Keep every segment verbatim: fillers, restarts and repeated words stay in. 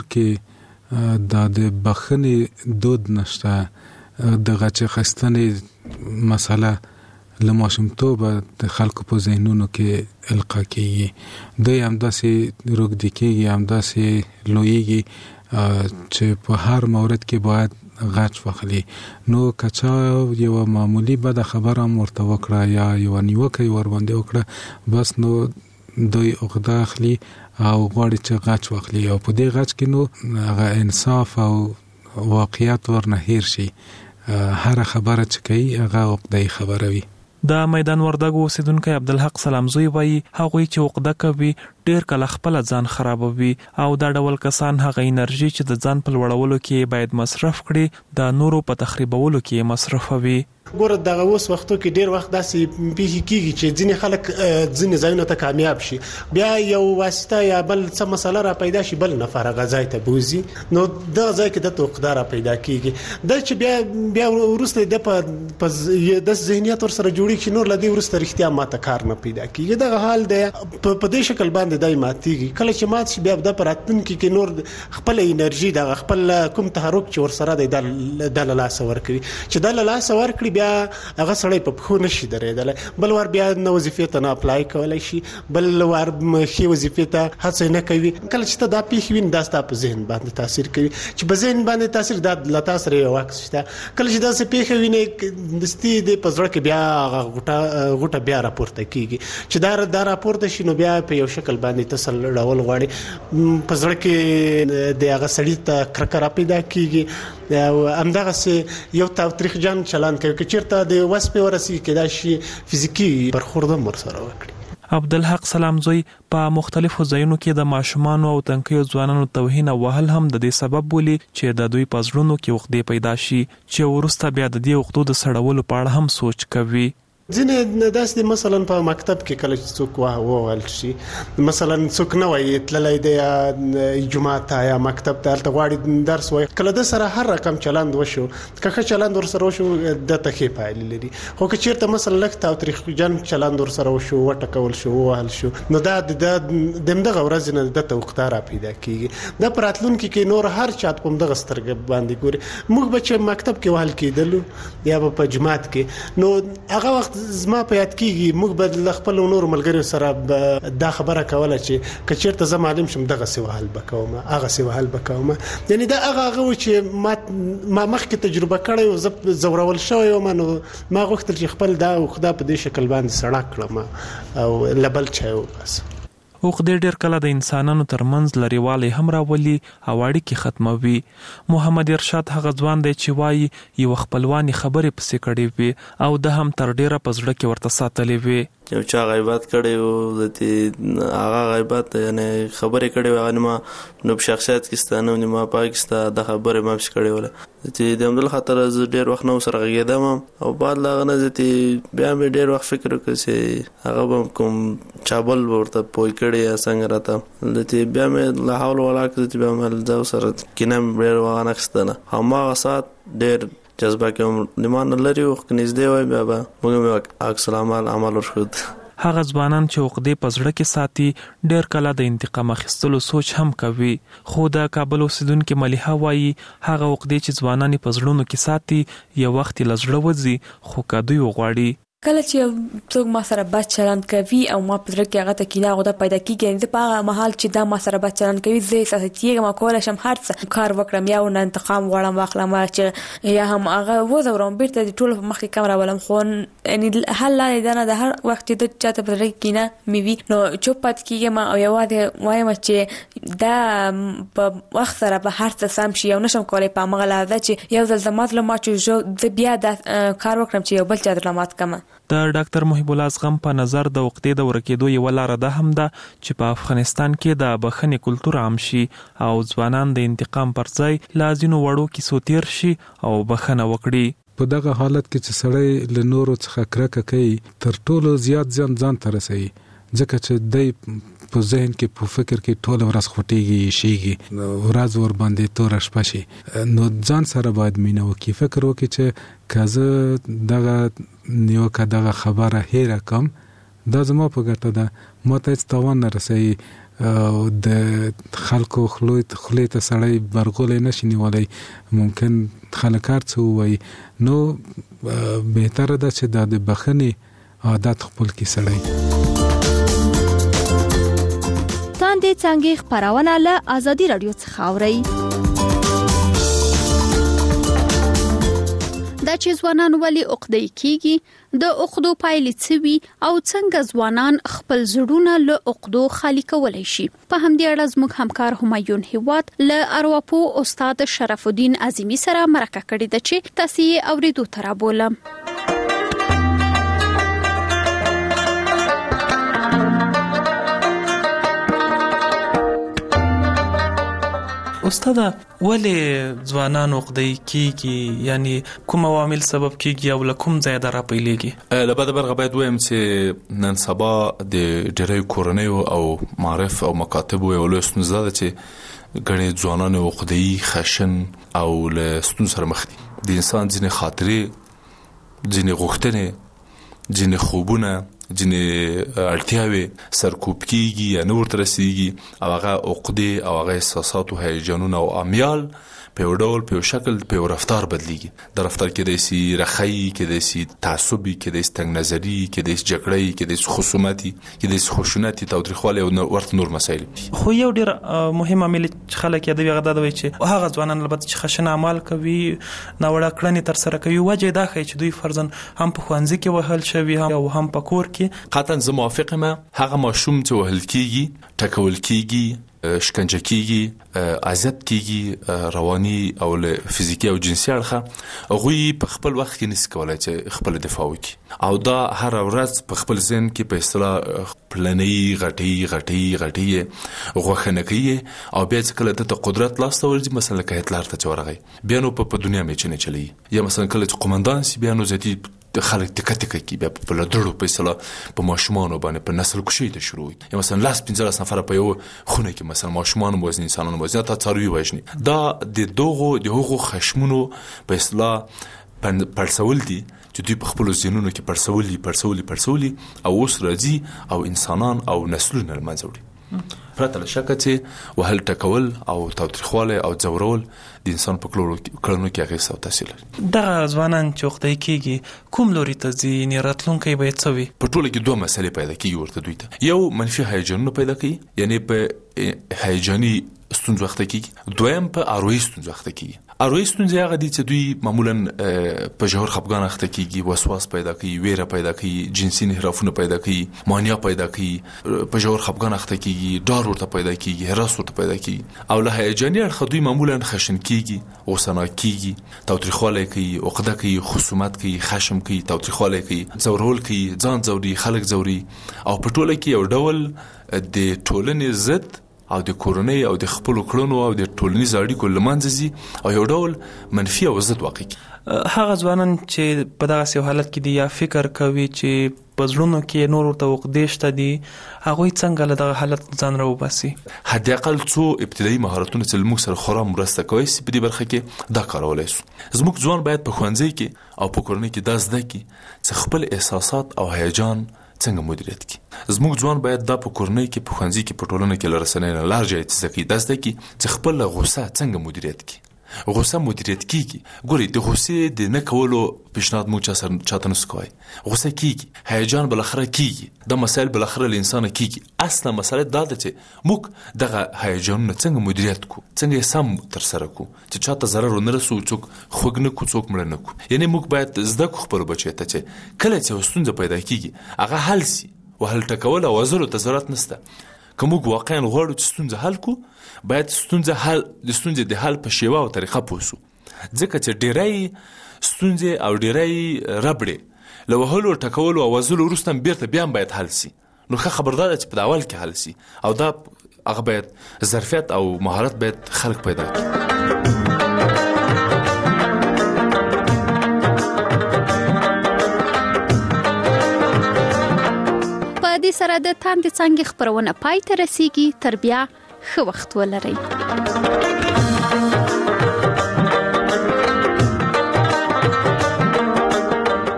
کې د د بخښنې دود نشته، د غچ اخیستنې مسله له ماشومتوبه د خلکو په ذهنونو کې القا کېږي. دوی همداسې روږدي کېږي، همداسې لویېږي چې په هر مورد کې باید غچ واخلي. نو که چا یوه معمولي بده خبره هم ورته وکړه یا یوه نیوکه یې ورباندې وکړه، بس نو دوی عقده اخلي او غواړي چې غچ واخلي، او په دې غچ کې نو هغه انصاف او واقعیت ورنه هیر شي. هر خبره چې کوي هغه عقده‌ای خبره وي. د میدان وردګو اوسیدونکي عبدالحق سلامزوی وایي هغوی چې عقده کوي ډیر کله خپل ځان خرابوي، او دا ډول کسان هغه انرژي چې د ځان په لوړولو کې باید مصرف کړي د نورو په تخریبولو کې مصرفوي. ګوره دغه اوس وختو کې ډیر وخت داسې پیښې کیږي چې ځینې خلک ځینې ځایونو ته کامیاب شي، بیا یو واسطه یا بل څه مسله را پیدا شي، بل نفر هغه ځای ته بوزي، نو دغه ځای کې د عقده را پیدا کیږي. دا چې بیا بیا وروسته د په د ذهنیت ور سره جوړي چې نور لدی ورسته رښتیا ماته کار نه پیدا کیږي. دغه حال دی په دې شکل باندې دای ماتيږي. کله چې مات شي بیا د پراتن کې نور خپل انرژي د خپل کوم تحرک چې ور سره د د لاس ور کوي، چې د لاس ور کوي بیا هغه سړی په خو نشي درېدل، بل ور بیا نو وظیفې ته نه اپلای کولای شي، بل ور مخې وظیفې ته هڅه نه کوي. کله چې ته دا پیښ وین دا ستاسو په ذهن باندې تاثیر کوي، چې په ذهن باندې تاثیر د لتا سره یو وخت شته. کله چې دا څه پیښ ویني دستي د پزړه کې بیا غوټه غوټه بیا راپورته کیږي، چې دا دا راپورته شي نو بیا په یو شکل باندې تسل ډول غواړي، پزړه کې د هغه سړی ته کرکر پیدا کیږي، او همدغه سه یو تاوتریخجن چلان کوي چې چیرته د وسپې ورسي کې دا شي فزیکی برخورد مر سره وکړي. عبدالحق سلامزوی په مختلفو ځایونو کې د ماشومانو او تنکیو ځوانانو توهین او وهل هم د دې سبب بولي چې د دوی په زړونو کې عقدې پیدا شي، چې وروسته بیا د دې عقدو د سړولو په اړه هم سوچ کوي. ځینې داسې مثلا په مکتب کې کله چې څوک ووهل شي، مثلا څوک نه وایي تللی دی جمعه ته یا مکتب ته هلته غواړي درس وایي، کله د سره هر رقم چلند وشو که ښه چلند ورسره وشو د ته ښې پایلې لري. خو که چېرته مثلا لږ تاوتریخجن چلند ورسره وشو، وټکول شو، ووهل شو، نو دا د همدغه ورځې نه د ته عقده را پیدا کېږي. دا په راتلونکي کې نور هر چا په همدغه سترګه باندې ګوري. موږ به چې مکتب کې وهل کېدلو یا به په جماعت کې، نو هغه وخت زما په یاد کېږي موږ به له خپل نور ملګرو سره دا خبره کوله چې که چېرته زه معلم شم دغه سی وهل به کوم، هغه سی وهل به کوم. یعنی دا هغه هغه و چې ما مخکې تجربه کړی و، زه زورول شوی وم، نو ما غوښتل چې خپل دا عقده په دې شکل باندې سړه کړم او له بل چا یې وباسم. عقدې ډېر کله د انسانانو ترمنځ لرېوالی هم راولي او اړیکې ختموي. محمد ارشاد هغه ځوان دی چې وایي یو خپلواني خبرې پسې کړې وي او د هم تر ډېره په زړه کې ورته ساتلې وي. یو چا غیبت کړی و، د دې هغه غیبت یعنی خبرې کړې وې، هغه نیمه نو په شخصیت کې ستا نو نیمه پاک ستا د خبرې ما پسې کړې وله. چې د همدل خاطر زه ډېر وخت نه ورسره غږېدم، او بعد له هغه نه زه بیا مې ډېر وخت فکر وکړ چې هغه به کوم چا بل ورته پوه کړی یا څنګه راته، چې بیا مې لا حول ولا قوة چې بیا مې زه ورسره کینه مې ډېر وانخیسته نه. هماغه ساعت ډېر جذبه کې نیمان لري او نږدې وای بیا به موږ مې عکس العمل عمل ورشود. هغه ځوانان چې عقدې په زړه کې ساتي ډېر کله د انتقام اخیستلو سوچ هم کوي. خو د کابل اوسیدونکي ملیحه وایي هغه عقدې چې ځوانان په زړونو کې ساتي یو وخت له زړه وځي، خو که دوی وغواړي. کله چې څوک ما سره بد چلند کوي او ما په زړه کې هغه ته کینه عقده پیدا کېږي، زه په هغه مهال چې دا ما سره بد چلند کوي زه احساس کېږم او کولی شم هر څه کار وکړم، یا ورنه انتقام غواړم واخلم، چې یا هم هغه وځورم بیرته د ټولو په مخ کې کم راولم. خو یعنی حل لارې دا نه ده، هر وخت چې د چا ته په زړه کې کینه مې وي نو چوپ پاتې کېږم او یوازې وایم چې دا په وخت سره به هر څه سم شي او نشم کولی په همغه لحظه چې یو ځل زما زړه مات شو زه بیا دا کار وکړم چې یو بل چا زړه مات کړم. د ډاکټر محب الله زغم په نظر د عقدې د ورکېدو یوه لاره ده هم ده چې په افغانستان کې د بخښنې کلتور عام شي او ځوانان د انتقام پر ځای له ځینو وړو کیسو تیر شي او بخښنه وکړي. په دغه حالت کې چې سړی له نورو څخه کرکه کوي تر ټولو زیات ځان ځان ته رسوي، ځکه چې دی په ذهن کې په فکر کې ټول ورځ خوټېږي شيږي، ورځ ور باندې توره شپه شي. نو ځان سره باید مینه وکړي، فکر وکړي چې که زه دغه نیوکه دغه خبره هېره کړم دا زما په ګټه ده، ما ته هېڅ تاوان نه رسوي، د خلکو خلوت خلیت سړی برغول نشي نیولای ممکن خلک هر څه وایي نو بهتره ده چې د بخنه عادت خپل کی سړی تاندې څنګه خبرونه له ازادي رادیو څخه اوري دا چې ځوانان ولې عقدې کیږي د عقدو پایلې څه وي او څنګه ځوانان خپل زړونه له عقدو خالي کولای شي په همدې اړه زموږ همکار همایون هیواد له ارواپو استاد شرف الدین عظیمی سره مرکه کړې ده چې تاسو یې اوریدو تر بولم استاد ولې ځوانان عقدې کیږي یعنی کوم عوامل سبب کیږي او لکم زیاده را پیلېږي لبعد برغه باید وایم چې نن سبا د ډېرې کورنۍ او معرف او مکاتب او لوستنځه ده چې غړي ځوانان عقدې خشن او له ستون سره مخ دي د انسان ځینې خاطرې ځینې غوښتنې ځینې خوبونه ځینې اړتیاوي سرکوب کیږي یا نور ترسيږي او هغه عقدې او هغه احساسات او هیجانونه او امیال په ډول په شکل په رفتار بدليږي د رفتار کې د سي رخی کې د سي تعصبي کې د استنګ نظری کې د جګړې کې د خصومتي کې د خشونتي تاوتریخواله او ورته نور مسایل خو یو ډیر مهم عامل خلک یاد وي غدا دوی چې هغه ځوانان البته چې خشن اعمال کوي ناوړه کړنې تر سره کوي وجه دا خي چې دوی فرضاً هم په خوانځي کې وهل شوی او هم په کور کې قطعا زه موافق یم هغه ماشوم چې وهل کیږي ټکول کیږي شکنجه کیږي اذیت کیږي رواني او فزیکی او جنسي اړخه غوي په خپل وخت کې نس کولای چې خپل دفاع وکړي او دا هر ورځ په خپل ذهن کې په اصطلاح پلاني غټي غټي غټي غوښنه کوي او بیا چې کله د قدرت لاس ته ورځي مثلا که هتلر ته چورغي بیا نو په دنیا مې چنه چلی یا مثلا کله چې قومندان سی بیا نو ځتی خلک تک تک کی بیا په لړړو په اصطلاح په ماشومان باندې په نسل کشي ته شروع یا مثلا لاس پنځه نفر په یو خونه کې مثلا ماشومان وزن انسانانو وزن ته څاروي وژني دا د دوغو د هغو خشمونو په اصطلاح پرسول دي چې دوی په خپل ذهنونو کې پرسولي پرسولي پرسولي او اوس راځي او انسانان او نسلونه منځوړي پرته له شک چې وهل ټکول او تاوتریخواله او ځورول د انسان په کلو کړنو کې هغه څه تاثیر لري دا ځوانان چې وختي کېږي کوم لوري ته ځي نه راتلونکي به څه وي په ټوله کې دوه مسلې پیدا کیږي ورته دوی ته یو منفي هیجانونه پیدا کوي یعنی په هیجاني ستونزې وخت کې دویم په اروي ستونزې وخت کې اروي ستونزې هغه دي چې دوی معمولا په جوهر خپګان وخت کې وسواس پیدا کوي ویره پیدا کوي جنسي انحرافونه پیدا کوي مانیا پیدا کوي په جوهر خپګان وخت کې ډار ورته پیدا کیږي هراس ورته پیدا کیږي او له هیجاني اړخ دوی معمولا خشن کیږي غوسه کیږي تاوتریخواله کوي عقده کوي خصومت کوي خشم کوي تاوتریخواله کوي ځورول کوي ځان ځوري خلک ځوري او په ټوله کې یو ډول د ټولنې ضد او د کورنۍ او د خپل کړنو او د ټولنیز اړیکو لمانځي او یو ډول منفي او ضد واقع کی هغه ځوانان چې په دغه حالت کې دي یا فکر کوي چې پزړونو کې نور ورته وقدېشته دي هغه څنګه له دغه حالت ځان راوباسي حد اقل څو ابتدایي مهارتونه چې موږ سره خورا مرسته کوي په دې برخه کې دا کارولای شو زموږ ځوان باید په خوانځي کې او په کورنۍ کې داس ده کې چې خپل احساسات او هیجان څنګه مدیریت کی زموږ ځوان باید د پکورنۍ کې په خوانځي کې په ټولنه کې لرسنې نه لارجه ځکه داسته کې چې خپل غوسه څنګه مدیریت کی غوسه مدیریت کیږي ګوري د غوسې د نه کولو پیشنهاد مو چا سره چاته نسکوي غوسه کیږي هیجان بل اخره کیږي د مسائل بل اخره الانسان کیږي اصله مسله دا ده چې موږ دغه هیجان څنګه مدیریت کو څنګه سم تر سره کو چې چاته ضرر نه رسو څوک خوګ نه کو څوک مړ نه کو یعنی موږ باید زده کو خپل بچی ته چې کله چې وستونځ پیدا کیږي هغه حل سي وهل ټکول او وزرو ته ضرورت نشته کوم واقعا غواړو چې ستونزه حل کو باید ستونزه حل د ستونزې د حل په شیوه او طریقه پوسو ځکه چې ډیرای ستونزې او ډیرای ربړې لو هلو ټکول او وزلو ورستم بیرته بیا باید حل سي نو خبردار چې په اول کې حل سي او دا هغه باید ظرفیت او مهارت باید خلق پیدا کړي د سره د تاندې څنګه خبرونه پای ته رسیږي تر بیا ښه وخت ولرئ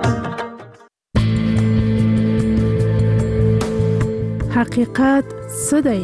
حقیقت څه دی؟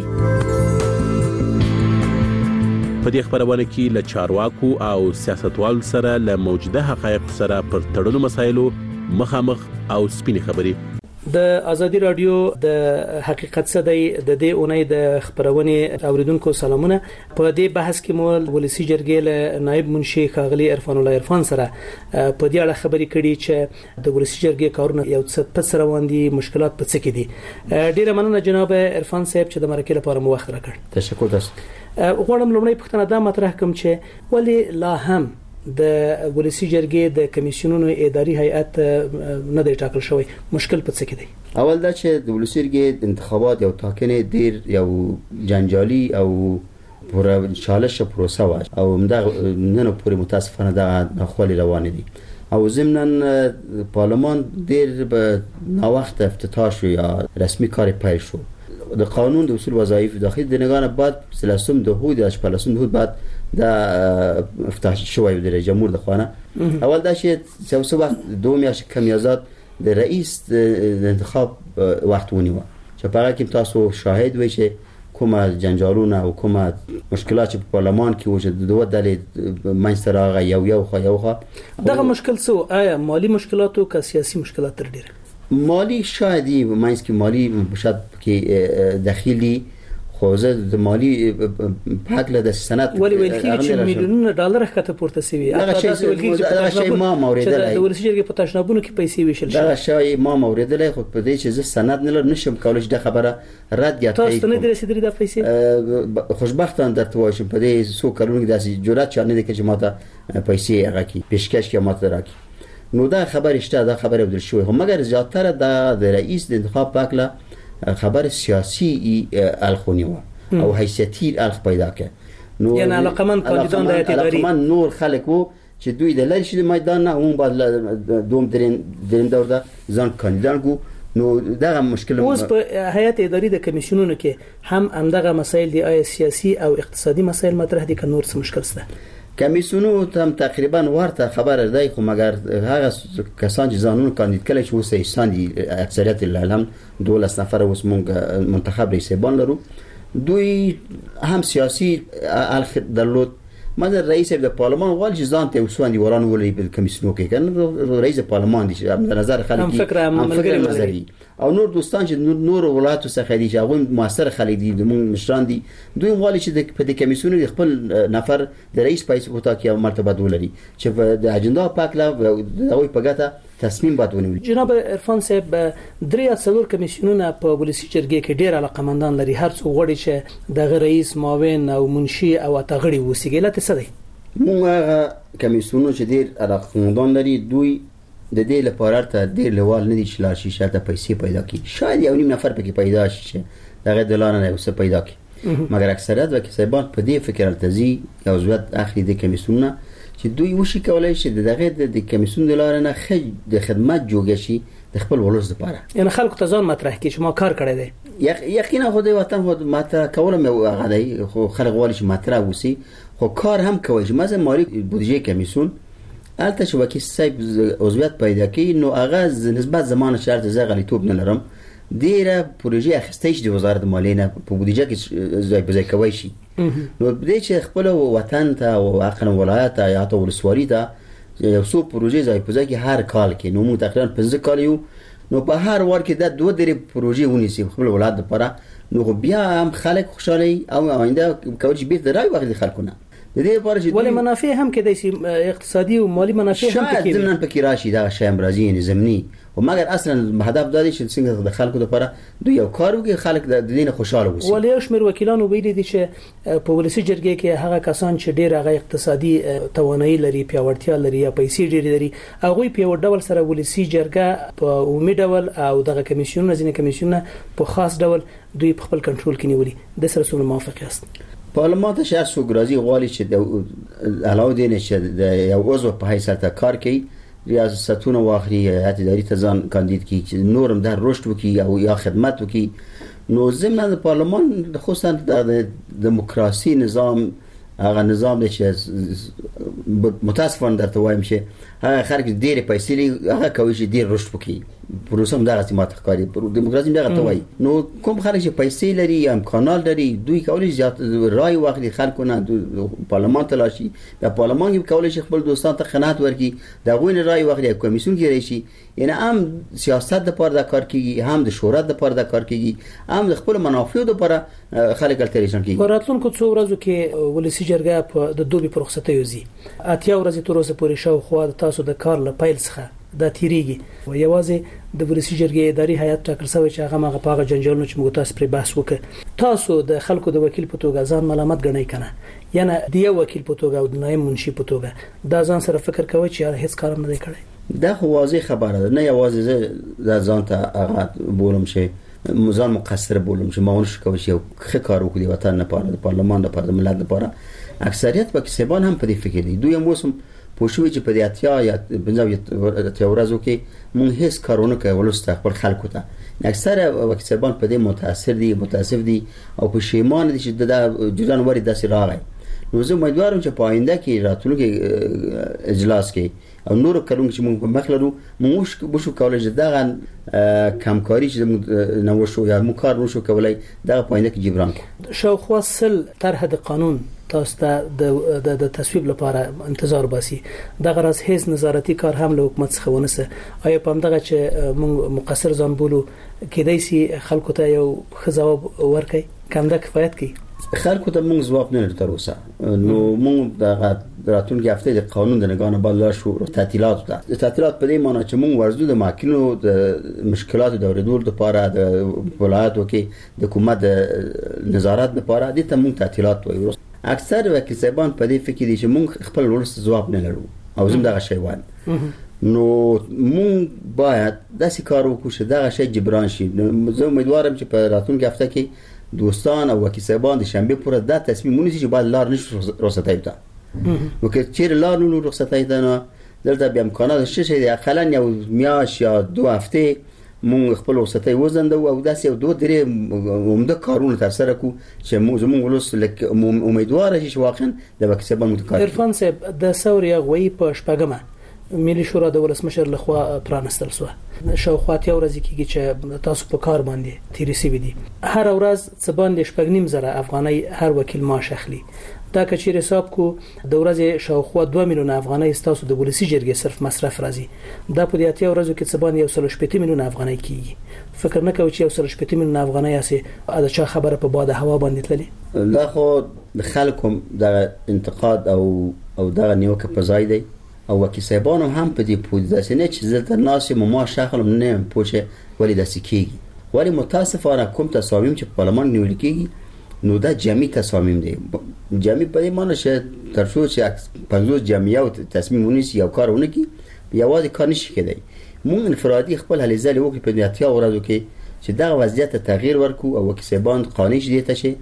په دې خبرونه کې له چارواکو او سیاستوالو سره له موجوده حقایق سره پر تړلو مسایلو مخامخ او سپینې خبرې. د ازادي رادیو د حقیقت څه دی د دې اونۍ د خبرونه اوریدونکو سلامونه. په دې بحث کې مو ولسی جرګې له نائب منشي ښاغلي عرفان الله عرفان سره په دې اړه خبرې کړې چې د ولسی جرګې کارونه یو څه پس روان دي، مشکلات په څه کې دي. ډیره مننه جناب عرفان صاحب چې د مرکې لپاره مو وخت راکړ. تشکر تاسو. غواړم لومړی پوښتنه دا مطرح کوم چې ولې لا هم د ولسی جرګې د کمیسیونونو اداري هیئت نه دی ټاکل شوی، مشکل په څه کې دی؟ اول دا چې د ولسی جرګې انتخابات یو ټاکنې ډیر یو جنجالي او پوره چالش پروسه و او دا نن پورې متاسفانه دا خولي روان دي او ضمناً پارلمان ډیر به نا وخت افتتاح شو یا رسمي کار پیل شو. د قانون د اصول وظایف داخلي د نگاه بعد سلاسم د هود یا شپږم د هود بعد دا افتتاح شوی د رئیس جمهور د خوانه. اول دا چې څو وخت دوه میاشتې کمیازات د رئیس د انتخاب وخت ونیو چې په هغه کې تاسو شاهد وئ چې کومه جنجالونه او کومه مشکلات په پارلمان کې وجود دوه ډلې منځته راغی یو یو خو یو خو دغه مشکل څه آیا مالی مشکلات او که سیاسي مشکلات تر ډیره؟ مالی شاید منځ کې مالی شاید کې داخلي خو زه د مالی پاکله د سند ولی ویل کېږي چې میلیونونه ډالر ښکته پورته شوي. هغه شی ما موریدلای د ولسی جرګې په تشنابونو کې پیسې ویشل شوي. دا شی ما موریدلای خو په دې چې زه سند نه لرم نشم کولای چې د خبره رد یا تایید کړم. تاسو نه درسیدلی د پیسې؟ خوشبختانه درته وایم په دې څو کلونو کې داسې جرأت چا نه دی چې ماته پیسې هغه کی پیشکش کې ماته راکړي. نو دا خبر شته، دا خبر بدل شوی خو مګر زیاتره د رئیس د انتخاب پاکله خبر سیاسی الخونی و او حیثیتی الخ پیدا که. نو یعنی علاقمند کاندیدان د هیئت اداري علاقمند نور خلک وو چې دوی د لری شي میدان نه اون بعد دوم درین درین دور ده ځان کاندیدان کو. نو دا مشکل اوس په هیئت اداري د کمیسیونونو کې هم همدغه مسایل دي، آیا سیاسي او اقتصادي مسایل مطرح دي که نور څه مشکل شته؟ کمیسیونو هم تقریبا ورته خبر دی خو مګر هغه کسان چې ځانونه کاندید کړي چې اوس ایستان دي اکثریت العالم دولس نفر اوس مونږ منتخب رئیسان لرو دوی هم سیاسي الخ درلود. مثلا رئیس د پارلمان وال چې ځان ته وسوندي وران ولې په کمیسیونو کې کنه رئیس پارلمان دي چې نظر خلک هم فکر هم نظری او نور دوستان چې نور ولایتو څخه دي چې هغه موثر خلک دي د مشران دي دوی غواړي چې په دې کمیسیونو خپل نفر د رئیس پیسې په تاکي مرتبه ولري چې د اجنډا پاکله دوی په ګټه تصمیم باید ونیول. جناب عرفان صاحب درې څلور کمیسیونونه په ولسی جرګې کې ډېر علاقمندان لري، هر څو غواړي چې د رئیس معاون او منشي او اتغړي وسیګي لته څه دی؟ موږ کمیسیونونه چې ډېر علاقمندان لري دوی د دې لپاره ته ډېر لوال نه دي چې لا شي شاته پیسې پیدا کړي. شاید یو نیم نفر پکې پیدا شي دغه دلانه نه وسه پیدا کړي مګر اکثریت وکي سیبان په دې فکر التزي او زوات اخلي د کمیسیونونه چې دوی وشي کولای شي دغه د کمیسیون د لارې نه خج د خدمت جوړ شي د خپل ولس لپاره. یعنی خلکو ته ځان مطرح کړي چې ما کار کړی دی. یقینا خو د وطن خو مطرح کولم هغه دی خو خلک غواړي چې مطرح وسی خو کار هم کوي. مثلا مالی بودجه کمیسیون البته چې وکي صاحب عضویت پیدا کړي نو هغه نسبت زمانه شرط زه غلیتوب نه لرم ډیره پروژې اخیستې چې د وزارت مالیې نه په بودجه کې ځای په ځای کوي شي. نو دې چې خپل وطن ته او اقلیم ولایت ته یا ته ولسوالۍ ته یو څو پروژې ځای په ځای کې هر کال کې نو مو تقریبا پنځه کال یو نو په هر ور کې د دوه درې پروژې ونیسي خپل ولایت لپاره نو بیا هم خلک خوشاله او آینده کوي چې بیرته راوي وخت خلکونه د دې لپاره چې ولې منافع هم کې د اقتصادي او مالی منافع هم کې ضمن پکې راشي دا شی امرازي نظامي او مګر اصلا هدف دا دی چې څنګه د خلکو لپاره دوی یو کار وکړي خلک د دینه خوشاله وي. ولې شمیر وکیلانو ویلي دي چې په ولسی جرګې کې هغه کسان چې ډېر هغه اقتصادي توانایي لري پیاوړتیا لري یا پیسې ډېر لري هغه په یو ډول سره ولسی جرګه په عمومي ډول او دغه کمیسیونونه ځینې کمیسیونونه په خاص ډول دوی په خپل کنټرول کې نیولي. د سره سره موافق یاست؟ پارلمان ته شخص وګرځي غواړي چې د علاوه دې نه چې د یو عضو په حیثیت کار کوي ریاستونه واخلي هیئت اداري ته ځان کاندید کړي چې نورم در رشد وکړي او یا خدمت وکړي. نو ضمن د پارلمان خصوصا د دموکراسي نظام هغه نظام دی چې متاسفانه درته وایم چې هغه خلک ډېر پیسې هغه کوي چې ډېر رشد وکړي پروسه هم دغه سیمات ښکاري. دیموکراسي دغه ته وایي. نو کوم خلک چې پیسې لري یا امکانات لري دوی کولی زیات رای واخلي خلکو نه پارلمان ته لاشي، یا پارلمان کې کولی شي خپل دوستان ته قناعت ورکړي، دا غوښنه رای واخلي کمیسیون کې راشي. یعنی هم سیاست د پاره د کار کیږي، هم د شورا د پاره د کار کیږي، هم د خپل منافع د پاره خلک الټریشن کیږي. وراتلونکو څو ورځو کې ولسی جرګه په د دوبي پر رخصتۍ وزي اتیا ورځې تر اوسه پورې شاو خو د تاسو د کار له پیل څخه د تیریږي او یوازې د ولسی جرګې اداري هیئت ټاکل شوی چې هغه مغه پاغه جنجالونه چې موږ تاسو پر بحث وکړ. تاسو د خلکو د وکیل په توګه ځان ملامت ګڼئ کنه، یعنی د یو وکیل په توګه او د نائب منشي په توګه دا ځان سره فکر کوي چې هیڅ کار نه دی کړی؟ دا خو واضح خبره ده، نه یوازې زه د ځان ته هغه بولم شي ځان مقصر بولم چې ما ونشو کوي چې ښه کار وکړي وطن لپاره، د پارلمان لپاره، د ملت لپاره. اکثریت پکې سبان هم په دې فکر دي. دوی موسم پوښوي چې په دې اتیا یا بنځو اتیا ورځو کې مونږ هیڅ کارونه کوي ولست خپل خلکو ته. اکثره وکیلان په دې متاثر دي متاسف دي او پښیمان دي چې د جوړان وری داسې راغی. نو زه امیدوارم چې په آینده کې راتلونکي اجلاس کې او نور کارونه چې موږ په مخ لرو موږ بشو کولای چې دغه کمکاري چې موږ نو شو یا موږ کار نشو کولای دغه په آینده کې جبران کړو. شاوخوا سل طرح د قانون تاسو ته د د تصویب لپاره انتظار باسي. دغه راز هیڅ نظارتي کار هم له حکومت څخه ونسه. آیا په همدغه چې موږ مقصر ځان بولو کېدای شي خلکو ته یو ښه ځواب ورکړي کم ده کفایت کوي؟ خلکو ته موږ ځواب نه لرو تر اوسه. نو موږ د راتلونکي هفته د قانون د نگاه نه بل شو تعطیلات ته د تعطیلات په دې معنی چې موږ ورزو د ماکینو د مشکلات د اوریدول لپاره د ولایتو کې د حکومت د نظارت لپاره د ته موږ تعطیلات وایو. اکثر وکیل صاحبان په دې فکر دي چې موږ خپل ورس ځواب نه لرو او زم دغه شی وایي. نو موږ باید داسې کار وکړو چې دغه شی جبران شي. زه امیدوارم چې په راتلونکي هفته کې دوستان او وکیل صاحبان د شنبه پورې دا تصمیم ونیسي چې باید لار نشو رخصتای ته. نو که چیرې لار نو رخصتای ته نه دلته بیا امکانات شته چې اقلا یو میاش یا دو هفته مونږ خپل رخصتای وزندو او داسې یو دوه درې عمده کارونه تر سره کو چې موږ زموږ ولس لک امیدوار شي چې واقعا د وکیل صاحبان متکار. عرفان صاحب د سوریا غوي په شپږمه ملي شورا د ولسمشر لخوا پرانستل شو. شاوخوا اتیا ورځې کېږي چې تاسو په کار باندې تیری سوي دي. هر ورځ څه باندې شپږ نیم زره افغانۍ هر وکیل معاش اخلي. دا کچیر حساب کو د ورځې شاوخوا دوه میلیون افغانۍ تاسو د ولسی جرګې صرف مصرف راځي. دا په دې اتیا ورځو کې څه باندې یو سل شپږ میلیون افغانۍ کیږي. فکر نه کوي چې یو سل شپږ میلیون افغانۍ اسي دا چا خبره په باد هوا باندې تللی؟ دا خو د خلکو د انتقاد او او دا نیوکه په ځای دی او وکیل صاحبانو هم په دې پوه دي نه چې زه تر ناسې ما شخلم نه پوهه ولی داسې کیږي. ولی متاسفانه کوم تصامیم چې پارلمان نیول کیږي نو دا جمعي تصامیم دي. جمعي په دې معنی چې تر څو چې پنځوس جمعیت او تصمیم ونیسي یو کار ونه کی یوازې کار نشي کېدای. مونږ انفرادي خپل هلې ځلې وکړو په دې اتیا ورځو کې چې دا وضعیت تغییر ورکو او وکیل صاحبان قانوني شي ته چې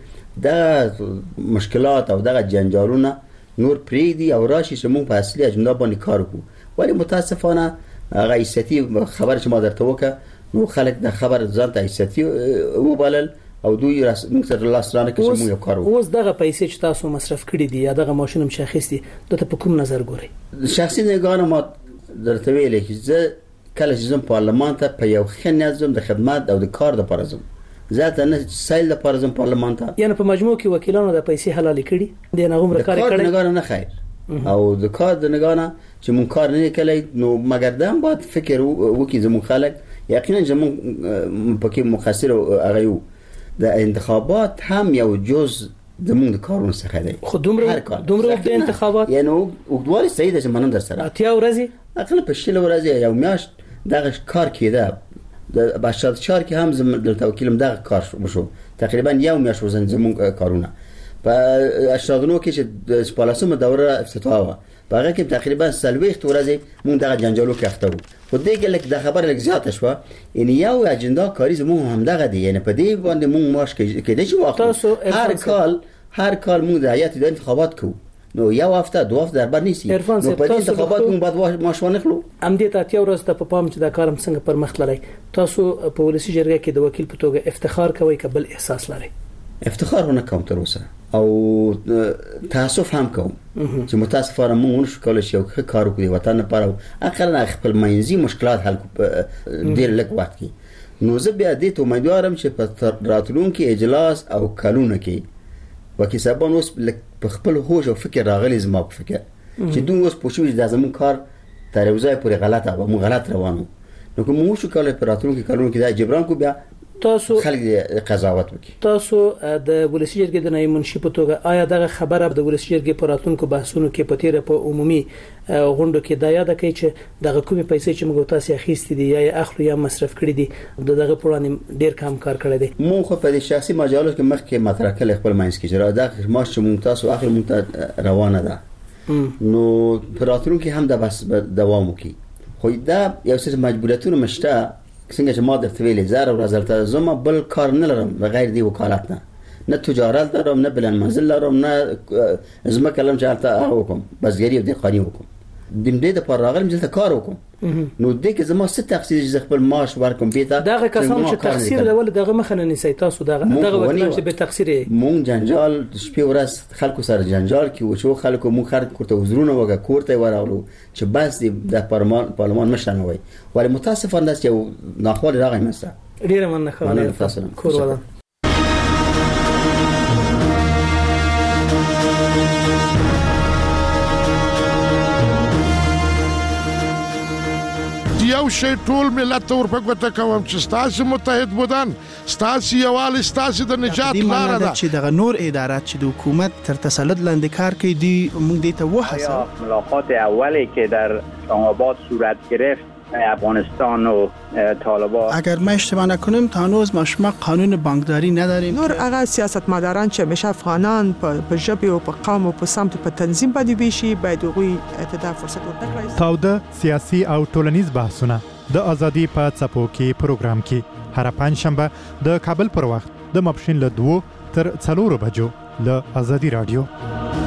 دا مشکلات او دا جنجالونه نور پریدي او راشي چې موږ په اصلي اجندا باندې کار وکړو. ولی متاسفانه هغه ایستي خبر چې ما درته وکړه نو خلک د خبر ځان ته ایستي وبلل او دوی موږ سره لاس رانه کې چې موږ یو کار وکړو. اوس دغه پیسې چې تاسو مصرف کړي دي یا دغه ماشين مشخصي د ته په کوم نظر ګوري؟ شخصي نگاه ما درته ویل چې زه کله چې زم پارلمان ته په یو ښه نظم د خدمت او د کار د پرزم ذاته نه سایل د پرزم پارلمان ته یعنی په مجموع کې وکیلانو د پیسې حلال کړي د نغوم کار کړي. د کار نه خیر او د کار د نگاه چې مون کار نه کړی نو مګر دام باید فکر وکړي زمون خلک یقینا زمون پکې مقصر هغه یو د انتخابات هم یو جز زمون د کارونو څخه دی. خو دومره دومره د انتخابات یعنی وګورئ سید چې منم در سره اتیا ورځې اقل په شل ورځې یو میاشت دغه کار کېده د بشار چار کې هم زم د توکیلم دغه کار وشو تقریبا یو میاشت وزن زمون کارونه په اشرادونو کې چې د سپالاسم دوره افتتاح و هغه کې تقریبا سلويخت ورځې مونږ دغه جنجالو کې اخته وو. خو دې کې لکه د خبر لږ زیات شو یعنی یو اجندا کاری زمون هم دغه دی یعنی په دې باندې مونږ ماش کې د چې واخلو هر کال هر کال مونږ د هیئت د انتخابات کوو نو یو هفته دوه هفته دربر نیسی نو په دې انتخابات مونږ بعد ماشونه خلو ام دې ته اتیا ورځ ته په پام چې دا کارم څنګه پر مخ لري. تاسو په ولسی جرګه کې د وکیل په توګه افتخار کوئ کبل احساس لري؟ افتخار نه کوم تر اوسه او تاسف هم کوم چې متاسفانه موږ نشو کولای شو ښه کار وکړو وطن لپاره اقل خپل منځي مشکلات حل ډیر لږ وخت کې. نو زه بیا دې ته امیدوارم چې په راتلونکي اجلاس او کلونه کې وکي سبا نو په خپل هوش او فکر راغلی زما په فکر چې دوی اوس پوښتنه چې د زمون کار تر یو ځای پورې غلطه او موږ غلط روانو. نو کوم شو کولای په راتلونکي کلونه کې دا جبران کو بیا تاسو خلک قضاوت وکړي. تاسو د ولسی جرګې د نایب منشي په توګه آیا دغه خبره د ولسی جرګې په راتلونکو بحثونو کې په تیره په عمومي غونډو کې دا یاد کړئ چې دغه کومې پیسې چې موږ تاسو اخیستې دي یا اخلو یا مصرف کړې دي دغه پرانی ډیر کم کار کړی دی. مو خو په شخصي مجالو کې مخکې مطرح کړل خپل ماینس کې چې دا ماش چې موږ تاسو اخر موږ روانه ده نو په راتلونکو هم دا بس دوام وکړي. خو دا یو څه مجبوریتونه مشته څنګه چې ما درته ویلې زار او رزلت زما بل کار نه لرم بغیر دی وکالت نه نه تجارت دارم نه بلند منزل لرم نه زما کلم چارته وکم بسګری او دهقانی وکم دیم دې د پر راغلم چې کار وکم. نو دې کې زما ست تخصیص چې خپل معاش ورکم پیته دغه کسان چې تقصیر لول دغه مخنه نسی تاسو دغه دغه وکړه چې به تقصیر مونږ جنجال شپې ورځ خلکو سره جنجال کې و چې خلکو مونږ خر کوته وزرونه وګه کوړته ورغلو چې بس د پارلمان پارلمان مشان وای ولی متاسفانه چې ناخوال راغی مسه ډیره مننه خبره کور ولا یو شی ټول ملت ور په ګوته کوم چې ستاسو متحد بودن ستاسو یوال ستاسو د نجات لار ده چې دغه نور ادارات چې د حکومت تر تسلط لاندې کار کوي دی موږ دې ته وحسه ملاقات اولی که در آباد صورت گرفت افغانستان و طالبان اگر ما اشتباه نکنیم تا هنوز ما شما قانون بانکداری نداریم. نور هغه سیاستمداران چې همیشه افغانان په ژبه او په قوم او په سمت په تنظیم باندې ویشي باید هغوی ته فرصت ورکړي. تاوده سیاسي او ټولنیز بحثونه د ازادي په څپو کې پروګرام کې هر پنځ شنبه د کابل پر وخت د ماپښین له دوه تر څلورو بجو له ازادي رادیو.